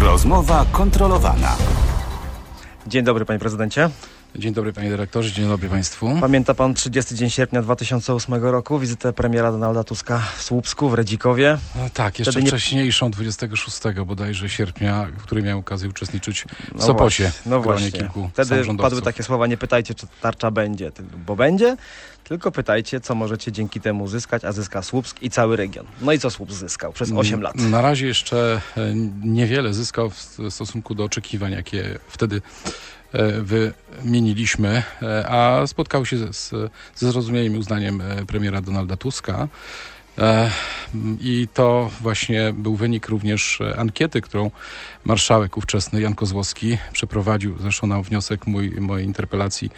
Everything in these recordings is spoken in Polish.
Rozmowa kontrolowana. Dzień dobry, panie prezydencie. Dzień dobry, panie dyrektorze, dzień dobry państwu. Pamięta pan 30 dzień sierpnia 2008 roku, wizytę premiera Donalda Tuska w Słupsku, w Redzikowie? No tak, jeszcze wcześniejszą, 26 bodajże sierpnia, w której miałem okazję uczestniczyć w Sopocie. No właśnie. Wtedy padły takie słowa: nie pytajcie, czy tarcza będzie, bo będzie, tylko pytajcie, co możecie dzięki temu zyskać, a zyska Słupsk i cały region. No i co Słupsk zyskał przez 8 lat? Na razie jeszcze niewiele zyskał w stosunku do oczekiwań, jakie wtedy wymieniliśmy, a spotkał się ze zrozumieniem i uznaniem premiera Donalda Tuska. I to właśnie był wynik również ankiety, którą marszałek ówczesny Jan Kozłowski przeprowadził, zresztą na wniosek mojej interpelacji,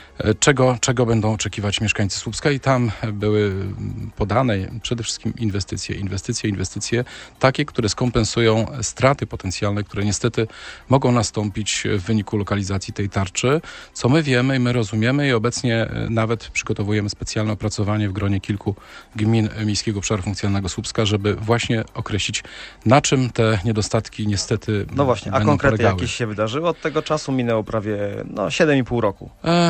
czego będą oczekiwać mieszkańcy Słupska, i tam były podane przede wszystkim inwestycje, takie, które skompensują straty potencjalne, które niestety mogą nastąpić w wyniku lokalizacji tej tarczy, co my wiemy i my rozumiemy, i obecnie nawet przygotowujemy specjalne opracowanie w gronie kilku gmin Miejskiego Obszaru Funkcjonalnego Słupska, żeby właśnie określić, na czym te niedostatki niestety No właśnie, a konkretnie jakieś się wydarzyło? Od tego czasu minęło prawie 7,5 roku.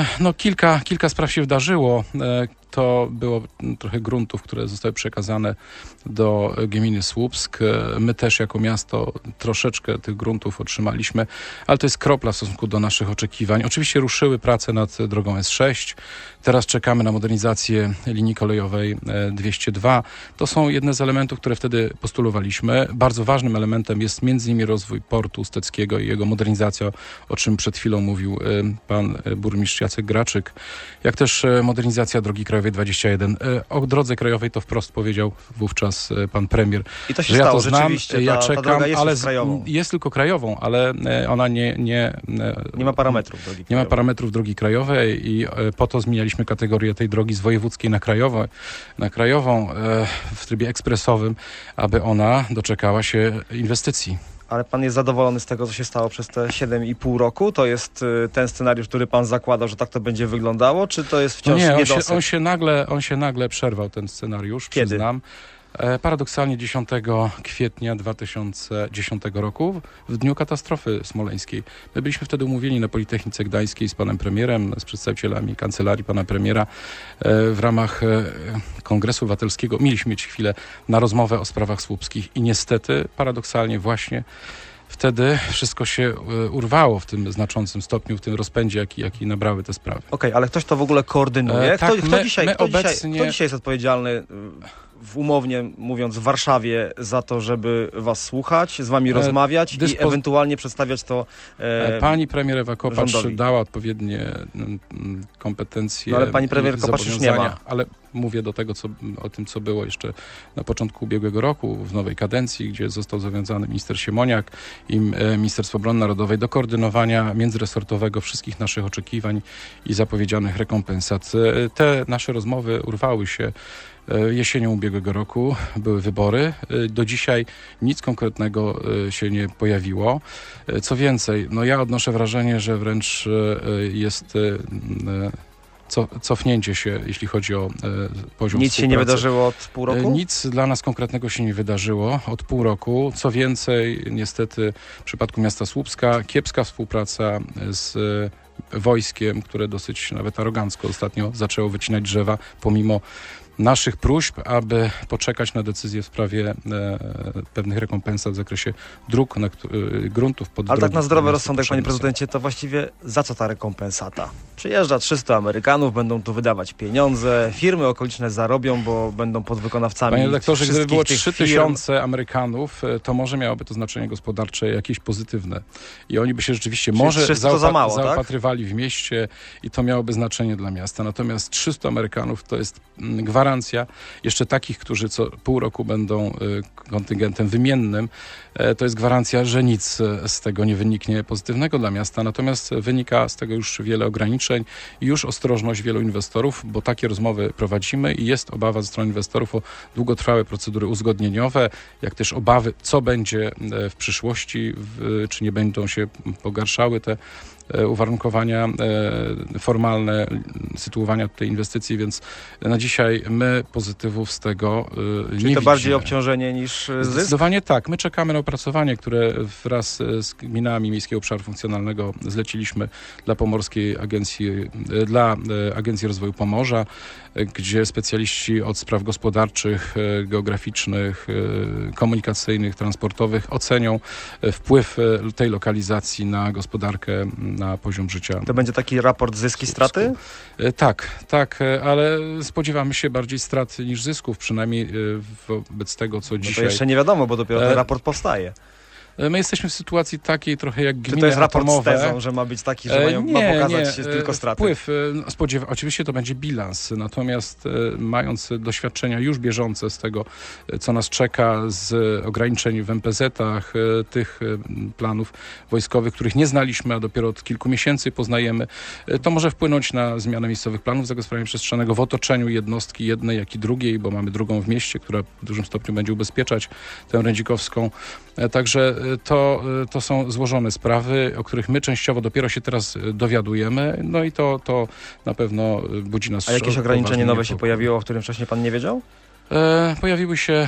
Kilka spraw się wydarzyło. To było trochę gruntów, które zostały przekazane do gminy Słupsk. My też jako miasto troszeczkę tych gruntów otrzymaliśmy, ale to jest kropla w stosunku do naszych oczekiwań. Oczywiście ruszyły prace nad drogą S6. Teraz czekamy na modernizację linii kolejowej 202. To są jedne z elementów, które wtedy postulowaliśmy. Bardzo ważnym elementem jest m.in. rozwój portu usteckiego i jego modernizacja, o czym przed chwilą mówił pan burmistrz Jacek Graczyk, jak też modernizacja drogi krajowej 21. O drodze krajowej to wprost powiedział wówczas pan premier. I to się stało, ja to znam, rzeczywiście. Ja czekam, ta droga jest ale krajową. Jest tylko krajową, ale ona nie ma parametrów drogi krajowej. Nie ma parametrów drogi krajowej i po to zmienialiśmy kategorię tej drogi z wojewódzkiej na krajową w trybie ekspresowym, aby ona doczekała się inwestycji. Ale pan jest zadowolony z tego, co się stało przez te 7,5 roku? To jest ten scenariusz, który pan zakładał, że tak to będzie wyglądało? Czy to jest wciąż niedosyt? On się nagle przerwał, ten scenariusz, Kiedy? Przyznam. Paradoksalnie 10 kwietnia 2010 roku, w dniu katastrofy smoleńskiej. My byliśmy wtedy umówieni na Politechnice Gdańskiej z panem premierem, z przedstawicielami kancelarii pana premiera w ramach Kongresu Obywatelskiego. Mieliśmy mieć chwilę na rozmowę o sprawach słupskich i niestety, paradoksalnie właśnie wtedy wszystko się urwało w tym znaczącym stopniu, w tym rozpędzie, jaki nabrały te sprawy. Okej, ale ktoś to w ogóle koordynuje? Kto dzisiaj jest odpowiedzialny, umownie mówiąc, w Warszawie za to, żeby was słuchać, z wami rozmawiać i ewentualnie przedstawiać to Pani premier Ewa Kopacz rządowi dała odpowiednie kompetencje. No ale pani premier Kopacz już nie ma. Ale mówię o tym, co było jeszcze na początku ubiegłego roku, w nowej kadencji, gdzie został zobowiązany minister Siemoniak i Ministerstwo Obrony Narodowej do koordynowania międzyresortowego wszystkich naszych oczekiwań i zapowiedzianych rekompensat. Te nasze rozmowy urwały się jesienią ubiegłego roku, były wybory. Do dzisiaj nic konkretnego się nie pojawiło. Co więcej, ja odnoszę wrażenie, że wręcz jest cofnięcie się, jeśli chodzi o poziom Nic się nie wydarzyło od pół roku? Nic dla nas konkretnego się nie wydarzyło od pół roku. Co więcej, niestety w przypadku miasta Słupska kiepska współpraca z wojskiem, które dosyć nawet arogancko ostatnio zaczęło wycinać drzewa, pomimo naszych próśb, aby poczekać na decyzję w sprawie pewnych rekompensat w zakresie dróg, gruntów pod drogi. Ale tak na zdrowy rozsądek, panie prezydencie, to właściwie za co ta rekompensata? Przyjeżdża 300 Amerykanów, będą tu wydawać pieniądze, firmy okoliczne zarobią, bo będą podwykonawcami. Panie redaktorze, gdyby było 3000 firm Amerykanów, to może miałoby to znaczenie gospodarcze jakieś pozytywne. I oni by się rzeczywiście zaopatrywali w mieście i to miałoby znaczenie dla miasta. Natomiast 300 Amerykanów to jest gwarancja jeszcze takich, którzy co pół roku będą kontyngentem wymiennym, to jest gwarancja, że nic z tego nie wyniknie pozytywnego dla miasta. Natomiast wynika z tego już wiele ograniczeń i już ostrożność wielu inwestorów, bo takie rozmowy prowadzimy i jest obawa ze strony inwestorów o długotrwałe procedury uzgodnieniowe, jak też obawy, co będzie w przyszłości, czy nie będą się pogarszały te uwarunkowania formalne sytuowania tej inwestycji, więc na dzisiaj my pozytywów z tego nie widzimy. To bardziej obciążenie niż zysk? Zdecydowanie tak. My czekamy na opracowanie, które wraz z gminami Miejskiego Obszaru Funkcjonalnego zleciliśmy dla Agencji Rozwoju Pomorza, gdzie specjaliści od spraw gospodarczych, geograficznych, komunikacyjnych, transportowych ocenią wpływ tej lokalizacji na gospodarkę, na poziom życia. To będzie taki raport zyski, straty? Tak, ale spodziewamy się bardziej strat niż zysków, przynajmniej wobec tego, co dzisiaj... To jeszcze nie wiadomo, bo dopiero ten raport powstaje. My jesteśmy w sytuacji takiej trochę jak gminy to jest raport atomowe. z tezą, że ma być taki, że ma pokazać tylko straty? Wpływ. Oczywiście to będzie bilans, natomiast mając doświadczenia już bieżące z tego, co nas czeka, z ograniczeń w MPZ-ach, tych planów wojskowych, których nie znaliśmy, a dopiero od kilku miesięcy poznajemy, to może wpłynąć na zmianę miejscowych planów zagospodarowania przestrzennego w otoczeniu jednostki jednej, jak i drugiej, bo mamy drugą w mieście, która w dużym stopniu będzie ubezpieczać tę rędzikowską. Także to są złożone sprawy, o których my częściowo dopiero się teraz dowiadujemy, no i to na pewno budzi nas. A jakieś ograniczenie nowe się pojawiło, o którym wcześniej pan nie wiedział? Pojawiły się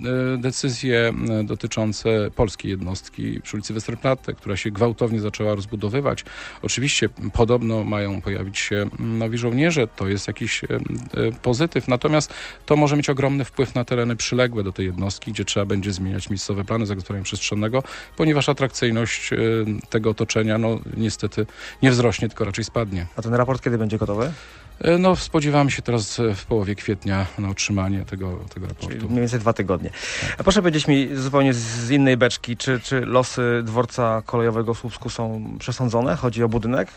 decyzje dotyczące polskiej jednostki przy ulicy Westerplatte, która się gwałtownie zaczęła rozbudowywać. Oczywiście podobno mają pojawić się nowi żołnierze, to jest jakiś pozytyw, natomiast to może mieć ogromny wpływ na tereny przyległe do tej jednostki, gdzie trzeba będzie zmieniać miejscowe plany zagospodarowania przestrzennego, ponieważ atrakcyjność tego otoczenia niestety nie wzrośnie, tylko raczej spadnie. A ten raport kiedy będzie gotowy? Spodziewamy się teraz w połowie kwietnia na otrzymanie tego raportu. Czyli mniej więcej 2 tygodnie. A proszę powiedzieć mi zupełnie z innej beczki, czy losy dworca kolejowego w Słupsku są przesądzone? Chodzi o budynek?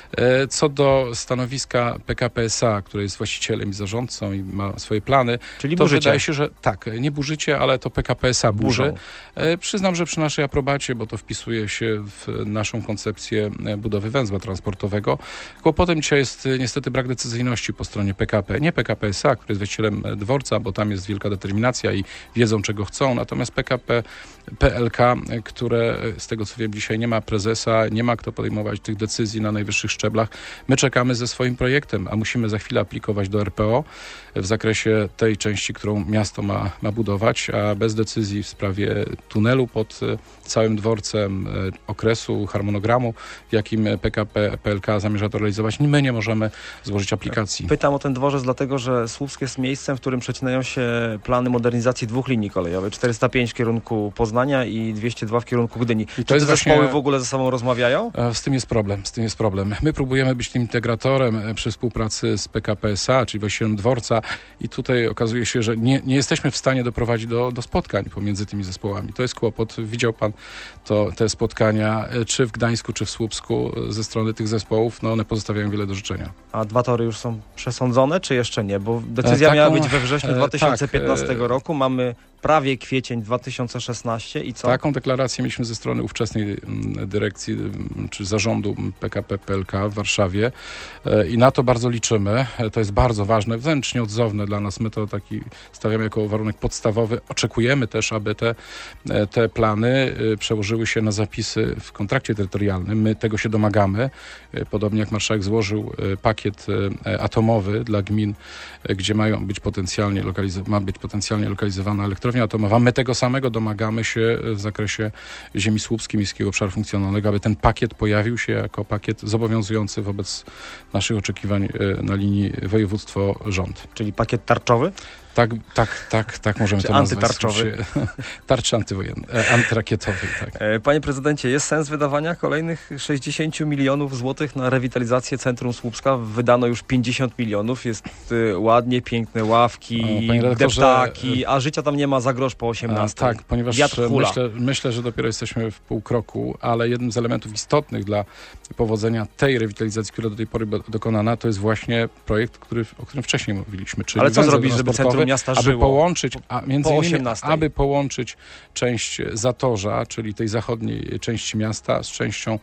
Co do stanowiska PKP SA, które jest właścicielem i zarządcą i ma swoje plany, czyli to burzycie. Wydaje się, że tak, nie burzycie, ale to PKP SA burzy. Przyznam, że przy naszej aprobacie, bo to wpisuje się w naszą koncepcję budowy węzła transportowego. Kłopotem dzisiaj jest niestety brak decyzyjności po stronie PKP. Nie PKP SA, który jest właścicielem dworca, bo tam jest wielka determinacja i wiedzą, czego chcą. Natomiast PKP PLK, które z tego co wiem dzisiaj nie ma prezesa, nie ma kto podejmować tych decyzji na najwyższych szczeblach. My czekamy ze swoim projektem, a musimy za chwilę aplikować do RPO w zakresie tej części, którą miasto ma budować, a bez decyzji w sprawie tunelu pod całym dworcem, okresu, harmonogramu, w jakim PKP PLK zamierza to realizować, my nie możemy złożyć aplikacji. Pytam o ten dworzec dlatego, że Słupsk jest miejscem, w którym przecinają się plany modernizacji 2 linii kolejowych. 405 w kierunku Poznania i 202 w kierunku Gdyni. Czy te zespoły w ogóle ze sobą rozmawiają? Z tym jest problem. My próbujemy być tym integratorem przy współpracy z PKP SA, czyli właścicielem dworca i tutaj okazuje się, że nie jesteśmy w stanie doprowadzić do spotkań pomiędzy tymi zespołami. To jest kłopot. Widział pan te spotkania, czy w Gdańsku, czy w Słupsku ze strony tych zespołów. One pozostawiają wiele do życzenia. A 2 tory już są przesądzone, czy jeszcze nie? Bo decyzja miała być we wrześniu 2015 roku. Mamy prawie kwiecień 2016 i co? Taką deklarację mieliśmy ze strony ówczesnej dyrekcji czy zarządu PKP PLK w Warszawie i na to bardzo liczymy. To jest bardzo ważne, wręcz nieodzowne dla nas. My to taki stawiamy jako warunek podstawowy. Oczekujemy też, aby te plany przełożyły się na zapisy w kontrakcie terytorialnym. My tego się domagamy. Podobnie jak marszałek złożył pakiet atomowy dla gmin, gdzie ma być potencjalnie lokalizowana elektrownia atomowa. My tego samego domagamy się w zakresie ziemi słupskiej, Miejskiego Obszaru Funkcjonalnego, aby ten pakiet pojawił się jako pakiet zobowiązujący wobec naszych oczekiwań na linii województwo-rząd. Czyli pakiet tarczowy? Tak możemy to nazwać. Antytarczowy. Tarczy antyrakietowej, tak. Panie prezydencie, jest sens wydawania kolejnych 60 milionów złotych na rewitalizację centrum Słupska? Wydano już 50 milionów, jest ładnie, piękne ławki, deptaki, a życia tam nie ma za grosz po 18. Tak, ponieważ myślę, że dopiero jesteśmy w półkroku, ale jednym z elementów istotnych dla powodzenia tej rewitalizacji, która do tej pory dokonana, to jest właśnie projekt, o którym wcześniej mówiliśmy. Czyli ale co zrobić, żeby centrum miasta żyło aby połączyć część Zatorza, czyli tej zachodniej części miasta z częścią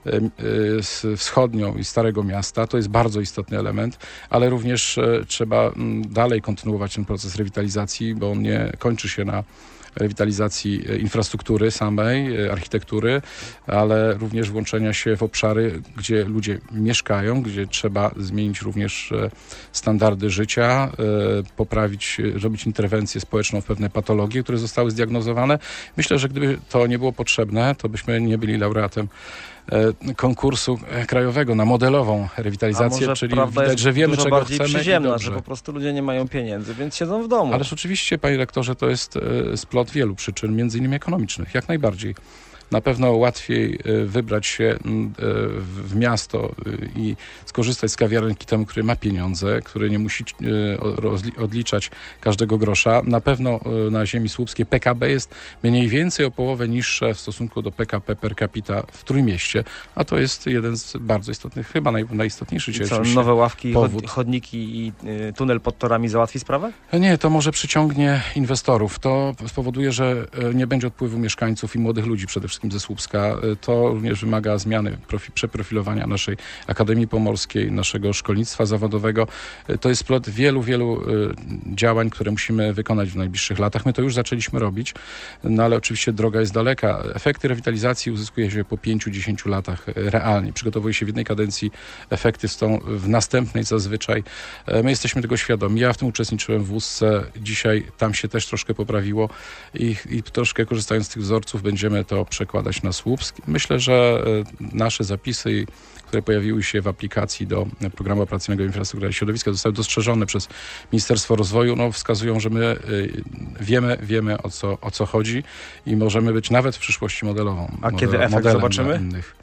wschodnią i Starego Miasta. To jest bardzo istotny element, ale również trzeba dalej kontynuować ten proces rewitalizacji, bo on nie kończy się na rewitalizacji infrastruktury samej, architektury, ale również włączenia się w obszary, gdzie ludzie mieszkają, gdzie trzeba zmienić również standardy życia, poprawić, robić interwencję społeczną w pewne patologie, które zostały zdiagnozowane. Myślę, że gdyby to nie było potrzebne, to byśmy nie byli laureatem konkursu krajowego na modelową rewitalizację, czyli widać, że wiemy, czego chcemy. Przyziemna, że po prostu ludzie nie mają pieniędzy, więc siedzą w domu. Ależ oczywiście, panie rektorze, to jest splot wielu przyczyn, między innymi ekonomicznych, jak najbardziej. Na pewno łatwiej wybrać się w miasto i skorzystać z kawiarenki temu, który ma pieniądze, który nie musi odliczać każdego grosza. Na pewno na ziemi słupskiej PKB jest mniej więcej o połowę niższe w stosunku do PKB per capita w Trójmieście, a to jest jeden z bardzo istotnych, chyba najistotniejszy dzisiaj. Nowe ławki, chodniki i tunel pod torami załatwi sprawę? Nie, to może przyciągnie inwestorów. To spowoduje, że nie będzie odpływu mieszkańców i młodych ludzi przede wszystkim ze Słupska. To również wymaga zmiany, przeprofilowania naszej Akademii Pomorskiej, naszego szkolnictwa zawodowego. To jest plot wielu działań, które musimy wykonać w najbliższych latach. My to już zaczęliśmy robić, no ale oczywiście droga jest daleka. Efekty rewitalizacji uzyskuje się po 5-10 latach realnie. Przygotowuje się w jednej kadencji, efekty są w następnej zazwyczaj. My jesteśmy tego świadomi. Ja w tym uczestniczyłem w wózce. Dzisiaj tam się też troszkę poprawiło i troszkę korzystając z tych wzorców będziemy to przekładać na Słupsk. Myślę, że nasze zapisy, które pojawiły się w aplikacji do Programu Operacyjnego Infrastruktura i Środowiska, zostały dostrzeżone przez Ministerstwo Rozwoju, wskazują, że my wiemy o co chodzi i możemy być nawet w przyszłości modelową. A kiedy efekt zobaczymy?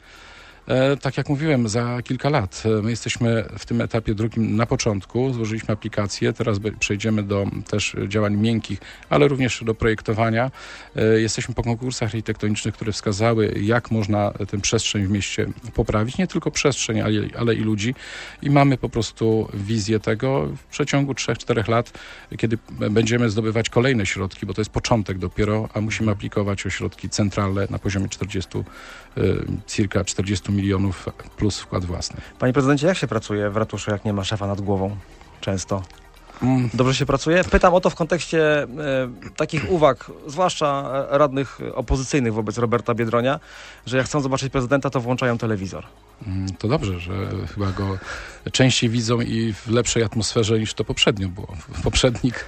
Tak jak mówiłem, za kilka lat. My jesteśmy w tym etapie drugim na początku, złożyliśmy aplikację, teraz przejdziemy do też działań miękkich, ale również do projektowania. Jesteśmy po konkursach architektonicznych, które wskazały, jak można tę przestrzeń w mieście poprawić. Nie tylko przestrzeń, ale i ludzi. I mamy po prostu wizję tego w przeciągu 3-4 lat, kiedy będziemy zdobywać kolejne środki, bo to jest początek dopiero, a musimy aplikować o środki centralne na poziomie circa 40 milionów plus wkład własny. Panie prezydencie, jak się pracuje w ratuszu, jak nie ma szefa nad głową? Często. Dobrze się pracuje? Pytam o to w kontekście takich uwag, zwłaszcza radnych opozycyjnych wobec Roberta Biedronia, że jak chcą zobaczyć prezydenta, to włączają telewizor. To dobrze, że chyba go częściej widzą i w lepszej atmosferze niż to poprzednio było. Poprzednik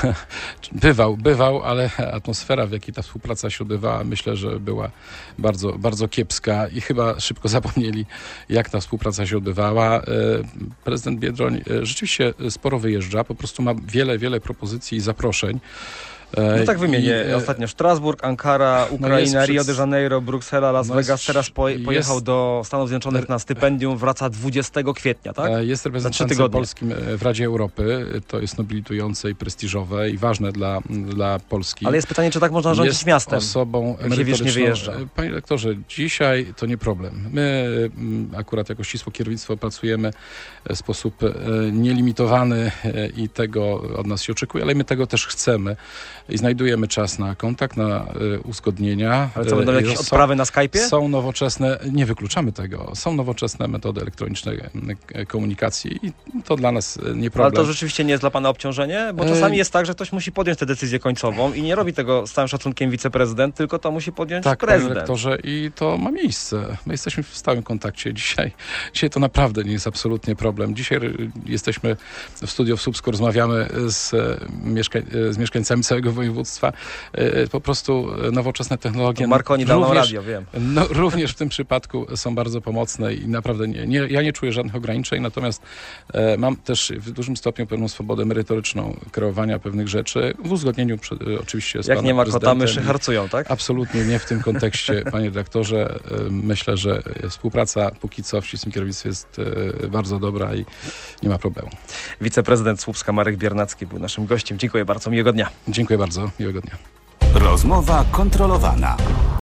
bywał, ale atmosfera, w jakiej ta współpraca się odbywała, myślę, że była bardzo, bardzo kiepska i chyba szybko zapomnieli, jak ta współpraca się odbywała. Prezydent Biedroń rzeczywiście sporo wyjeżdża, po prostu ma wiele propozycji i zaproszeń. No tak wymienię. Ostatnio Strasburg, Ankara, Ukraina, Rio de Janeiro, Bruksela, Las Vegas. Teraz pojechał do Stanów Zjednoczonych na stypendium. Wraca 20 kwietnia, tak? Jest reprezentantem polskim w Radzie Europy. To jest nobilitujące i prestiżowe i ważne dla Polski. Ale jest pytanie, czy tak można rządzić miastem? Osobą jak nie wyjeżdża. Panie rektorze, dzisiaj to nie problem. My akurat jako ścisłe kierownictwo pracujemy w sposób nielimitowany i tego od nas się oczekuje, ale my tego też chcemy. I znajdujemy czas na kontakt, na uzgodnienia. Ale co, będą jakieś odprawy na Skype'ie? Są nowoczesne, nie wykluczamy tego, są nowoczesne metody elektronicznej komunikacji i to dla nas nie problem. Ale to rzeczywiście nie jest dla pana obciążenie? Bo czasami jest tak, że ktoś musi podjąć tę decyzję końcową i nie robi tego z całym szacunkiem wiceprezydent, tylko to musi podjąć prezydent. Panie rektorze, i to ma miejsce. My jesteśmy w stałym kontakcie dzisiaj. Dzisiaj to naprawdę nie jest absolutnie problem. Dzisiaj jesteśmy w studiu w Słupsku, rozmawiamy z mieszkańcami całego województwa. Po prostu nowoczesne technologie... Marconi dał nam radio, wiem. Również w tym przypadku są bardzo pomocne i naprawdę ja nie czuję żadnych ograniczeń, natomiast mam też w dużym stopniu pewną swobodę merytoryczną kreowania pewnych rzeczy w uzgodnieniu oczywiście z panem prezydentem. Jak nie ma kota, myszy harcują, tak? Absolutnie nie w tym kontekście, panie redaktorze. Myślę, że współpraca póki co w ścisłym kierownictwie jest bardzo dobra i nie ma problemu. Wiceprezydent Słupska Marek Biernacki był naszym gościem. Dziękuję bardzo. Miłego dnia. Dziękuję bardzo. Miłego dnia. Rozmowa kontrolowana.